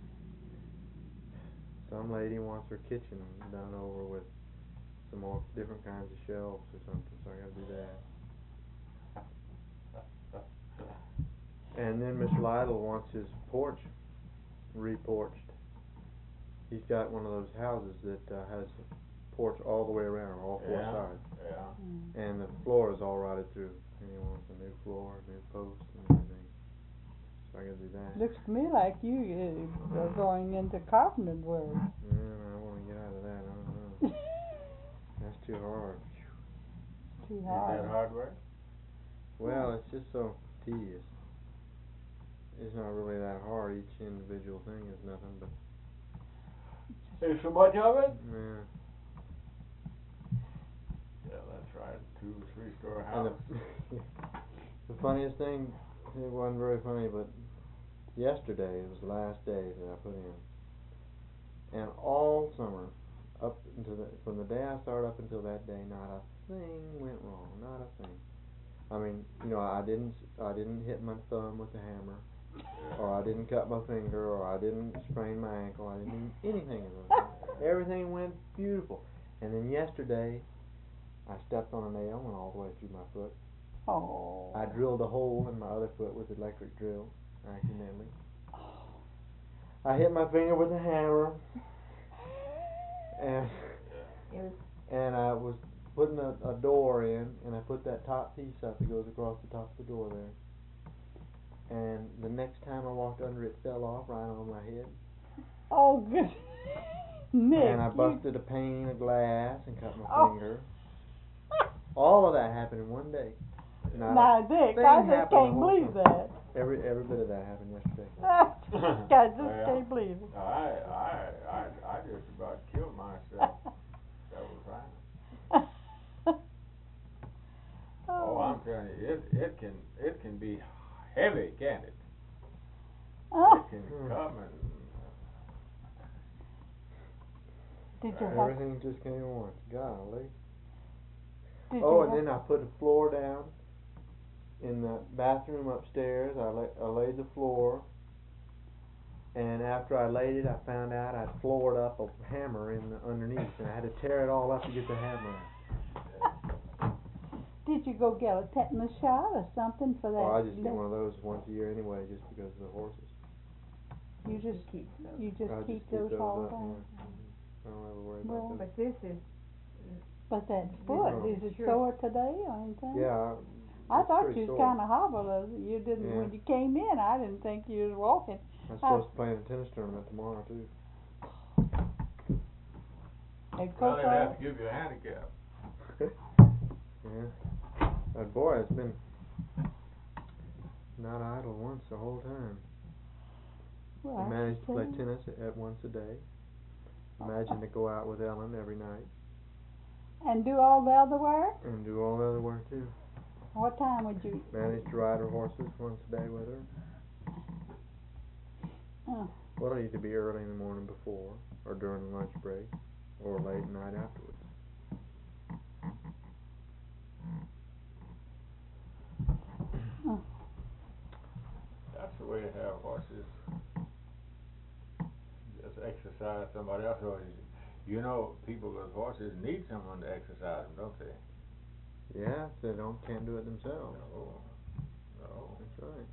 some lady wants her kitchen done over with some more different kinds of shelves or something, so I got to do that. And then Mister Lytle wants his porch reporched. He's got one of those houses that uh, has porch all the way around, all four Yeah. sides. Yeah. Mm. And the floor is all rotted through. And he wants a new floor, new posts and everything. So I gotta do that. Looks to me like you uh, are going into carpentering work. Yeah, I wanna get out of that, I don't know. That's too hard. Too Is hard. that hard work? Well, it's just so tedious. It's not really that hard. Each individual thing is nothing but, There's so much of it? yeah. Yeah, that's right. Two, three story And house. the, the funniest thing, it wasn't very funny, but yesterday was the last day that I put in. And all summer, up until the, from the day I started up until that day, not a thing went wrong. Not a thing. I mean, you know, I didn't, I didn't hit my thumb with the hammer, or I didn't cut my finger, or I didn't sprain my ankle. I didn't do anything of those things. Everything went beautiful. And then yesterday, I stepped on a nail, went all the way through my foot. Oh. I drilled a hole in my other foot with the electric drill, accidentally. I hit my finger with a hammer, and It was and I was putting a, a door in, and I put that top piece up that goes across the top of the door there. And the next time I walked under, it fell off right on my head. Oh, good. Nick. And I you- busted a pane of glass and cut my Oh. finger. All of that happened in one day. Not Now, Dick, thing I just happened the can't whole believe time. that. every every bit of that happened yesterday. I just Yeah. can't believe it. I, I, I, I just about killed myself. That was right. Oh, I'm telling you, it, it can, it can be heavy, can't it? Oh, It can Hmm. come and, did you have, Everything just came at once. Golly. did Oh, you and have, then I put the floor down in the bathroom upstairs. I la- I laid the floor, and after I laid it, I found out I'd floored up a hammer in the underneath, and I had to tear it all up to get the hammer out. did you go get a tetanus shot or something for that? Oh, I just get leg? one of those once a year anyway, just because of the horses. You just keep those. you just I keep just those keep those all up. the time. Yeah. I don't ever worry Well, about those. But this is, But that This foot, is is it sure. sore today or anything? Yeah. I it's thought pretty you was sore. kind of hobbled. You didn't Yeah. when you came in. I didn't think you was walking. I'm supposed to play in a tennis tournament tomorrow too. Hey, well, they'll have Coco, to give you a handicap. Yeah. But boy, it's been not idle once the whole time. well, I I managed to should play tell you. tennis at, at once a day. Imagine to go out with Ellen every night And do all the other work. and do all the other work too. What time would you? Managed to ride her horses once a day with her. Oh. Well, it'll either be early in the morning before, or during the lunch break, or late at night afterwards. Oh. That's the way to have horses. Just exercise somebody else's horses. You know, people with horses need someone to exercise them, don't they? Yeah, if they don't can't do it themselves. No, no. That's right.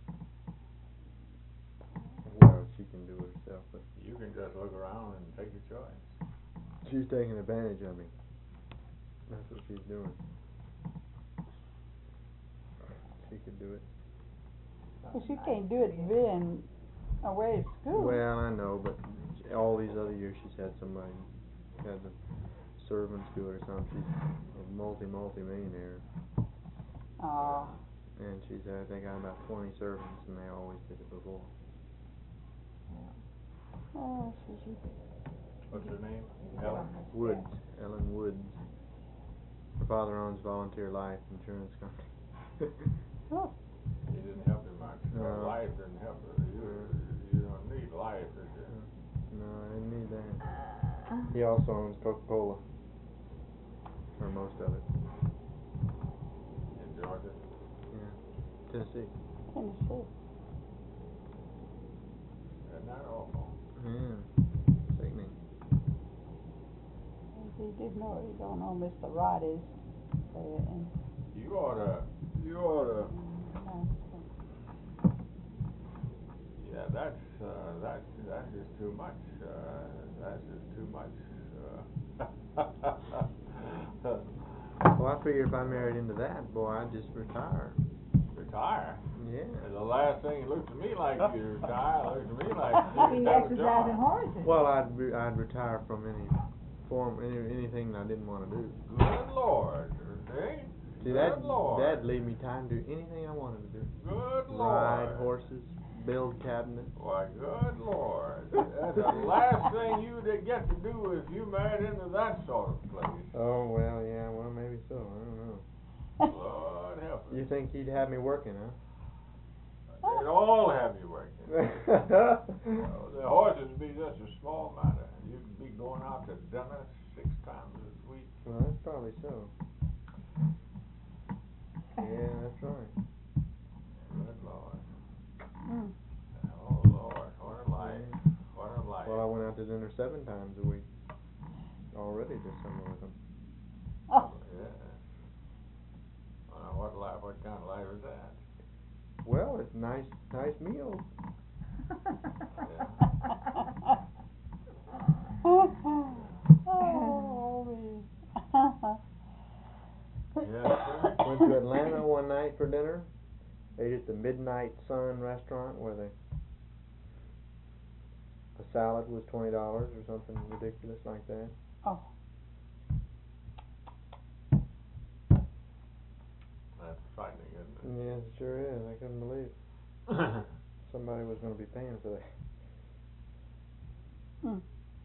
Well, she can do it herself, but You can just look around and take your choice. she's taking advantage of me. That's what she's doing. She could do it. Well, she can't do it being away at school. Well, I know, but all these other years she's had somebody, had the servants do it or something. She's a multi multi millionaire, Oh. and she's had they got about twenty servants, and they always did it before. Oh, she, What's her name? Ellen? Woods, Ellen Woods. Her father owns Volunteer Life Insurance Company. oh. He didn't help you much. No. No. Life didn't help you. You, you don't need life, did you? No, I didn't need that. He also owns Coca-Cola, or most of it. In Georgia? Yeah, Tennessee. Tennessee. Isn't that awful? Yeah, sickening. He did know. He don't know Mister Roddy's there, and You oughta, you oughta, uh, yeah, that's, uh, that's, that's just too much, uh, that's just too much, uh. figure if I married into that, boy, I'd just retire. Retire? Yeah. And the last thing, it looks to me like you retire, it looks to me like He you have a exercising job. horses. Well, I'd re- I'd retire from any form, any anything I didn't want to do. Good Lord, eh? See, Good that Lord. that'd leave me time to do anything I wanted to do. Good Ride Lord. horses, build cabinets. Why, good Lord. That's the last thing you'd get to do if you married into that sort of place. Oh well, yeah, well maybe so. I don't know. Lord help us. You think he'd have me working, huh? They'd all have you working. Well, the horses would be just a small matter. You'd be going out to dinner six times a week. Well, that's probably so. Yeah, that's right. Good Lord. Mm. Oh, Lord, what a life. What a life. Well, I went out to dinner seven times a week already this summer with him. Oh. Yeah. Well, what life, what kind of life is that? Well, it's nice, nice meals. Oh, me. Yes, sir. Went to Atlanta one night for dinner. Ate at the Midnight Sun restaurant where they a salad was twenty dollars or something ridiculous like that. Oh. That's frightening, isn't Yes, it sure is. I couldn't believe it? somebody was going to be paying for that. Hmm.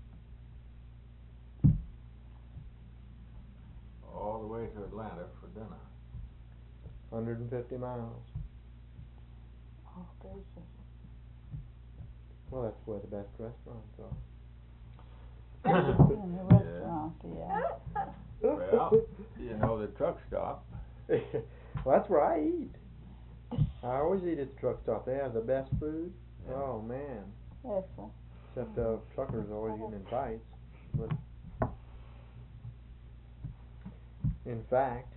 All the way to Atlanta for dinner. one hundred fifty miles. Oh, gracious. Well, that's where the best restaurants are. In the restaurant, yeah. Well, you know the truck stop. Well, that's where I eat. I always eat at the truck stop. They have the best food. Yeah. Oh man. Yes, sir. Except uh, truckers are always getting in fights. But in fact,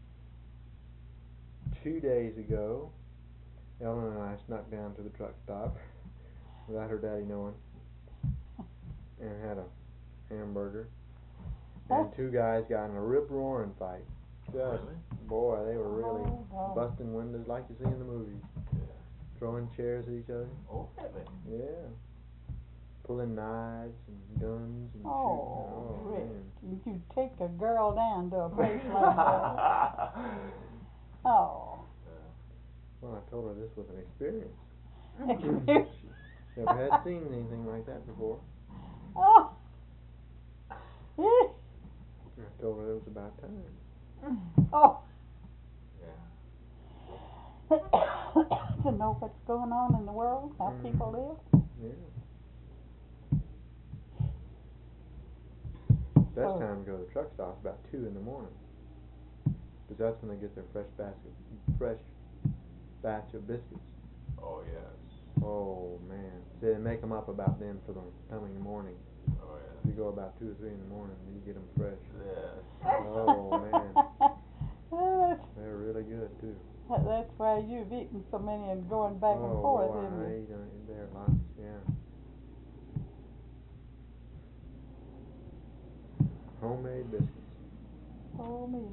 two days ago, Ellen and I snuck down to the truck stop without her daddy knowing, and had a hamburger. And two guys got in a rip-roaring fight. Just, Really? boy, they were really Oh, wow. busting windows like you see in the movies, Yeah. throwing chairs at each other. Oh, really? Yeah. Pulling knives and guns and Oh, shooting. Rick, man. you take a girl down to a place like that. Oh. Well, I told her this was an experience. Experience. Never had seen anything like that before. Oh. I told her it was about time. Oh. Yeah. To know what's going on in the world, how Mhm. people live. Yeah. Best Oh. time to go to the truck stop is about two in the morning, because that's when they get their fresh basket, fresh batch of biscuits. Oh, yes. Oh man, see, they make them up about then for the coming morning. Oh, If yes. you go about two or three in the morning, you get them fresh. Yes. Oh, man. Oh, that's, They're really good too. that- that's why you've eaten so many and going back oh and forth, boy, isn't I it? eat uh, there lots. Yeah. Homemade biscuits. Oh, me.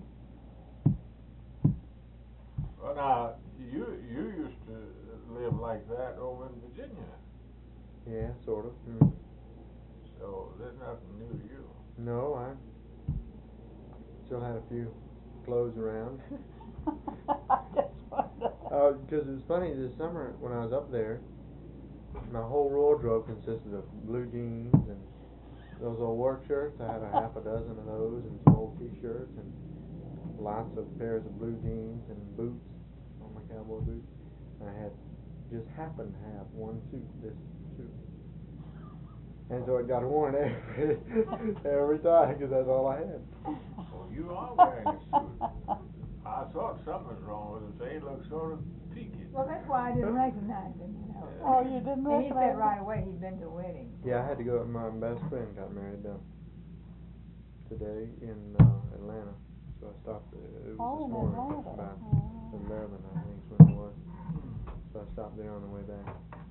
Well, now, you you used to live like that over in Virginia, Yeah, sort of. Mm. so there's nothing new to you. No, I still had a few clothes around. I just wonder. Uh, because it's funny, this summer when I was up there, my whole wardrobe consisted of blue jeans and those old work shirts. I had a half a dozen of those and some old t-shirts and lots of pairs of blue jeans and boots, all my cowboy boots. And I had just happened to have one suit, this suit. And so it got worn every, every time because that's all I had. Oh, you are wearing a suit. I thought something was wrong with it. They look sort of peaked. Well, that's why I didn't recognize him, you know. Oh, you didn't And he recognize said right away he'd been to a wedding. Yeah, I had to go. My best friend got married uh, today in uh, Atlanta, so I stopped. Uh, it was Oh, this in morning, Atlanta. about Oh. eleven, I think, is when it was. So I stopped there on the way back.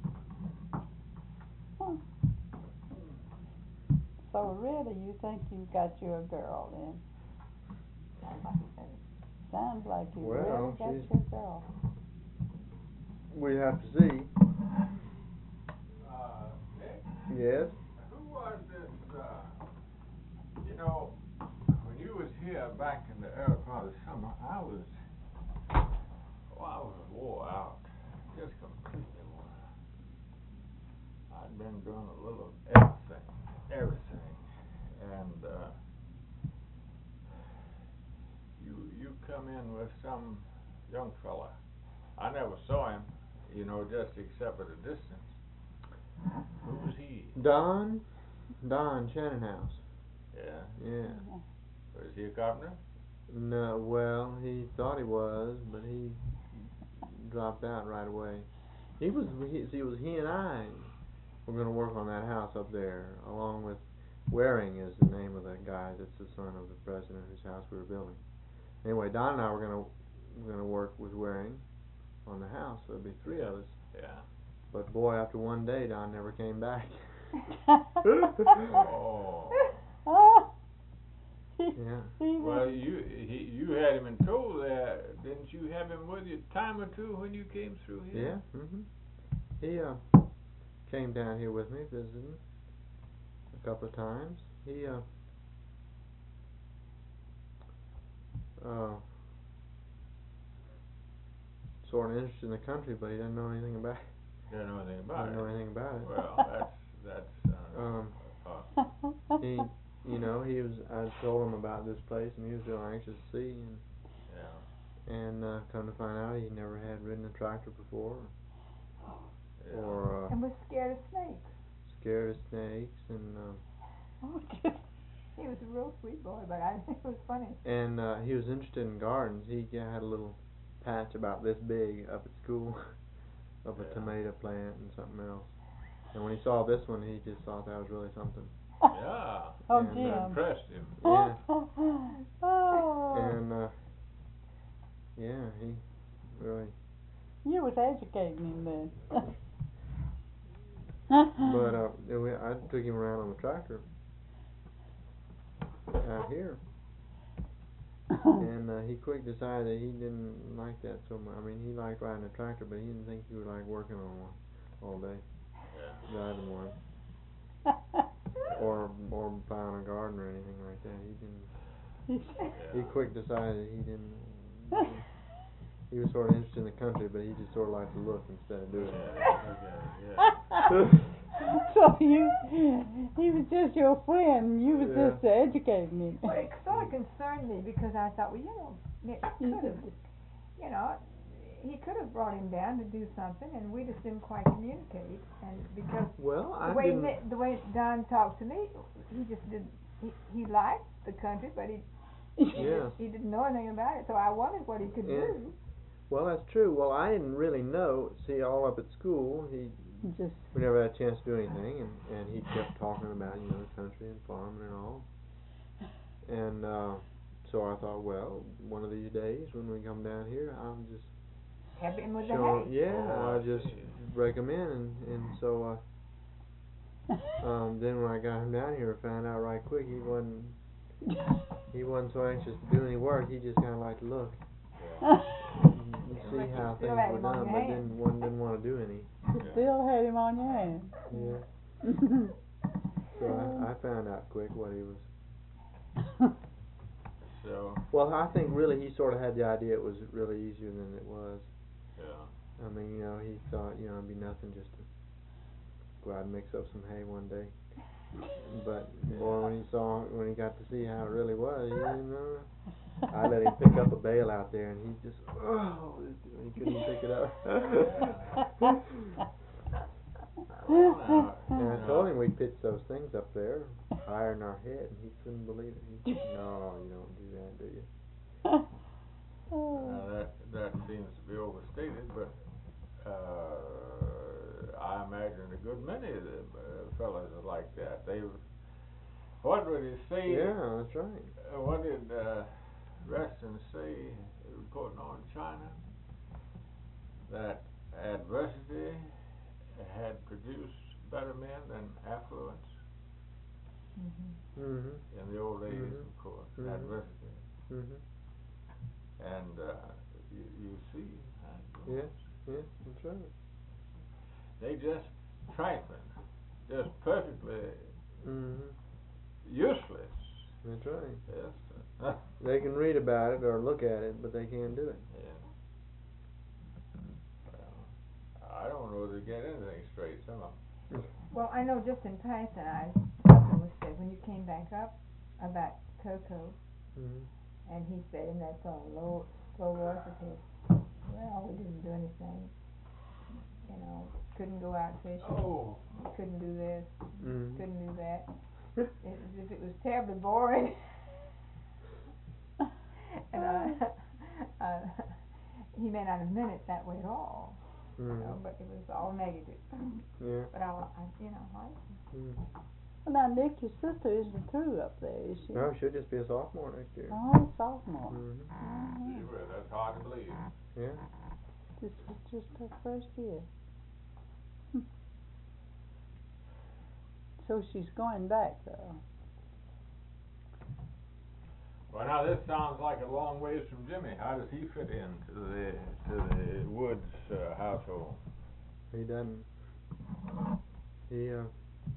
Huh. So really, you think you got you a girl then? That's like he said. Sounds like you Well, really got she's- yourself. We have to see. Uh, Nick, Yes? who was this, uh, you know, when you was here back in the early part of summer, I was, oh, I was wore out, just completely wore out. I'd been doing a little of everything, everything, and, uh, you, you come in with some young fella. I never saw him, you know, just except at a distance. Who was he? Don? Don Shannonhouse. Yeah, Yeah. was he a carpenter? No, well, he thought he was, but he dropped out right away. He was, he, see, it was he and I were going to work on that house up there, along with Waring is the name of the guy that's the son of the president whose house we were building. Anyway, Don and I were going to were going to work with Waring on the house, so there'd be three of us. Yeah. But boy, after one day, Don never came back. Oh. Yeah. He Well, was, you he you had him in tow there, didn't you have him with you a time or two when you came through here? Yeah. Mhm. He uh came down here with me visiting a couple of times. He uh uh sort of interested in the country, but he didn't know anything about it. Didn't know anything about Didn't know it. anything about it. Well, that's that's uh, Um, uh, he, you know, he was. I told him about this place, and he was real anxious to see. And yeah. and uh, come to find out, he never had ridden a tractor before, Yeah. or uh, And was scared of snakes. scared of snakes, and uh, oh, just, He was a real sweet boy, but I think it was funny. and uh, he was interested in gardens. He had a little patch about this big up at school of a Yeah. tomato plant and something else. And when he saw this one, he just thought that was really something. Yeah. Oh, And, It uh, Jim. impressed him. Yeah. Oh, And uh, yeah, he really. you was educating him then. But uh, then we, I took him around on the tractor out here, and uh, he quick decided that he didn't like that so much. I mean, he liked riding a tractor, but he didn't think he would like working on one all day, Yeah. driving one, or or plowing a garden or anything like that. He didn't. He Yeah. quick decided he didn't. He was sort of interested in the country, but he just sort of liked to look instead of doing it. Yeah. Yeah. So you, he was just your friend. You was Yeah. just educating him. Well, it sort of concerned me because I thought, well, you know, Nick could have, you know, he could have brought him down to do something, and we just didn't quite communicate. And because Well, I the way didn't. Nick, the way Don talked to me, he just didn't. He, he liked the country, but he he, Yes. just, he didn't know anything about it. So I wondered what he could Yeah. do. Well, that's true. Well, I didn't really know. See, all up at school, he Just we never had a chance to do anything, and and he kept talking about you know the country and farming and all. And uh, so I thought, well, one of these days when we come down here, I'll just Help him with the show. hay. Yeah, Oh, I I'll just see. break him in, and and so uh, um, then when I got him down here, I found out right quick he wasn't he wasn't so anxious to do any work. He just kind of liked to look Yeah. and see Like you how still things had were him on done, your but hand. didn't one didn't want to do any. still had him on your hand. Yeah. So I, I found out quick what he was. So, Well, I think really he sort of had the idea it was really easier than it was. yeah. I mean, you know, he thought, you know, it'd be nothing just to go out and mix up some hay one day. But boy, when he saw, when he got to see how it really was, he didn't know. I let him pick up a bale out there, and he just, oh, he couldn't even pick it up. Well, And I now, told him we'd pitch those things up there, higher than our head, and he couldn't believe it. He said, no, you don't do that, do you? now that that seems to be overstated, but uh, I imagine a good many of the uh, fellas are like that. They, what would he say? Yeah, that's right. Uh, what did uh, Reston say, reporting on China? That adversity had produced better men than affluence Mm-hmm. Mm-hmm. in the old days, Mhm. of course. Mhm. Adversity. Mm-hmm. and, uh, you, you see. uh, Yes, yes, that's right. They just trifling, just perfectly Mm-hmm. useless. That's right. Yes. They can read about it or look at it, but they can't do it. Yeah. Well, I don't know they get anything straight, some of them. Well, I know just in passing, I, something was said when you came back up about Coco, Mm-hmm. and he said in that song, low, low voice, it says, well, we didn't do anything, you know, couldn't go out fishing, Oh. couldn't do this, Mm-hmm. couldn't do that, it, as if it was terribly boring. And uh, uh, he may not have meant it that way at all, you know, Mm-hmm. but it was all negative. Yeah. But I, I you know, I, Mm-hmm. Well, now, Nick, your sister isn't through up there, is she? No, she'll just be a sophomore next year. Oh, sophomore. Mm-hmm. Mhm. Gee, well, that's hard to believe. Yeah. This is just her first year. Hmm. So she's going back, though. Well, now this sounds like a long ways from Jimmy. How does he fit into the to the Woods uh, household? He doesn't. He uh.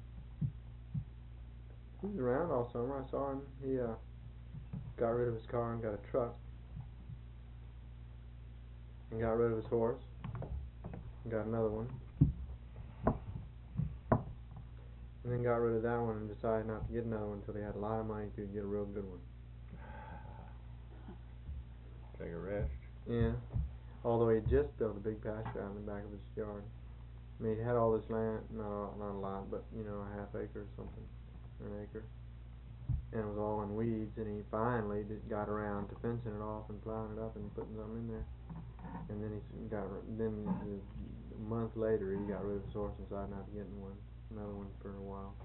He was around all summer. I saw him. He uh. got rid of his car and got a truck. And got rid of his horse. And got another one. And then got rid of that one and decided not to get another one until he had a lot of money to get a real good one. Take a rest. Yeah. Although he just built a big pasture out in the back of his yard. I mean, he had all this land, no, not a lot, but, you know, a half acre or something, or an acre. And it was all in weeds, and he finally did, got around to fencing it off and plowing it up and putting something in there. And then he s- got, r- then a month later he got rid of his horse and decided not to get in one, another one for a while.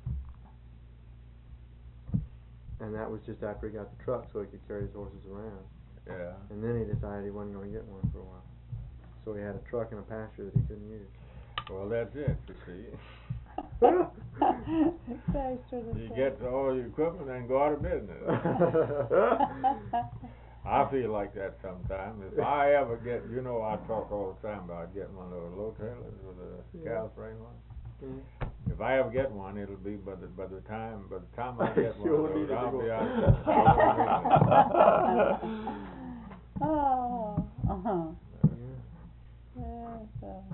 And that was just after he got the truck so he could carry his horses around. Yeah. And then he decided he wasn't going to get one for a while. So he had a truck and a pasture that he couldn't use. Well, that's it. You see, you get all your equipment and go out of business. I feel like that sometimes. If I ever get, you know, I talk all the time about getting one of those low trailers with a Yeah. cow frame on. Yeah. If I ever get one, it'll be by the by the time by the time I get one You'll of need those, a I'll big be one. out of business. Oh, uh-huh. Yeah. Yes, uh,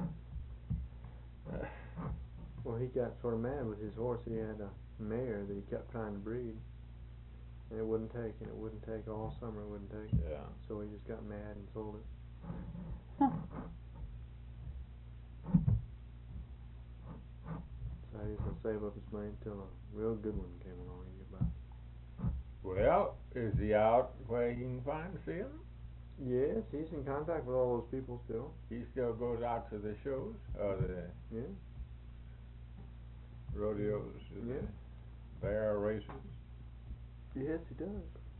Well, he got sort of mad with his horse. He had a mare that he kept trying to breed, and it wouldn't take, and it wouldn't take all summer. It wouldn't take. Yeah. So he just got mad and sold it. huh. So he was gonna save up his money until a real good one came along and get by. Well, is he out where he can find see him? Yes, he's in contact with all those people still. He still goes out to the shows or the Yeah. rodeos, or Yeah. the bear races. Yes, he does.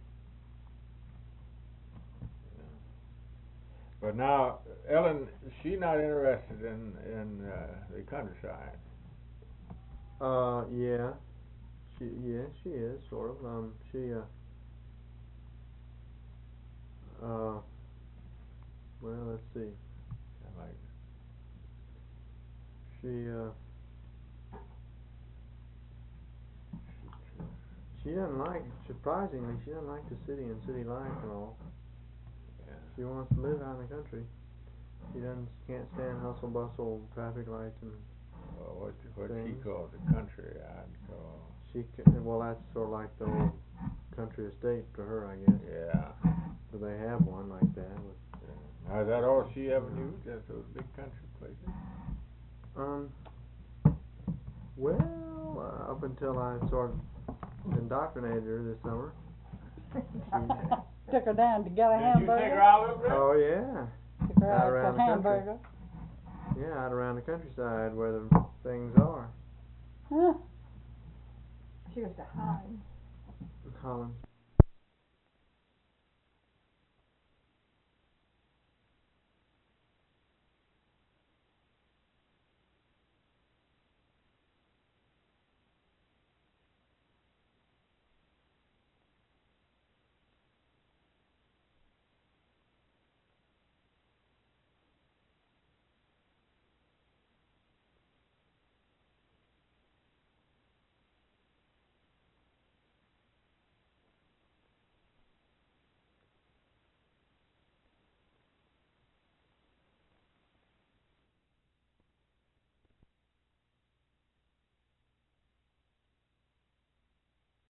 But now, Ellen, she not interested in in uh, the countryside. Uh, yeah. She, yeah, she is sort of. Um, she uh. Uh. Well, let's see. I like She uh. She doesn't like, surprisingly, she doesn't like the city and city life and all. yeah. She wants to live out in the country. She doesn't, can't stand hustle bustle, traffic lights, and Well, what what she Things. calls the country, I'd call. she. c- Well, that's sort of like the old country estate to her, I guess. Yeah. So they have one like that. With, yeah. Now, is that all she ever knew? Just those big country places? um. Well, uh, up until I sort of indoctrinated her this summer. Took her down to get a Did you hamburger. take her out a little bit? Oh yeah. Took her out out around for the country. hamburger. Yeah, out around the countryside where the things are. Huh. She goes to Holland. Holland.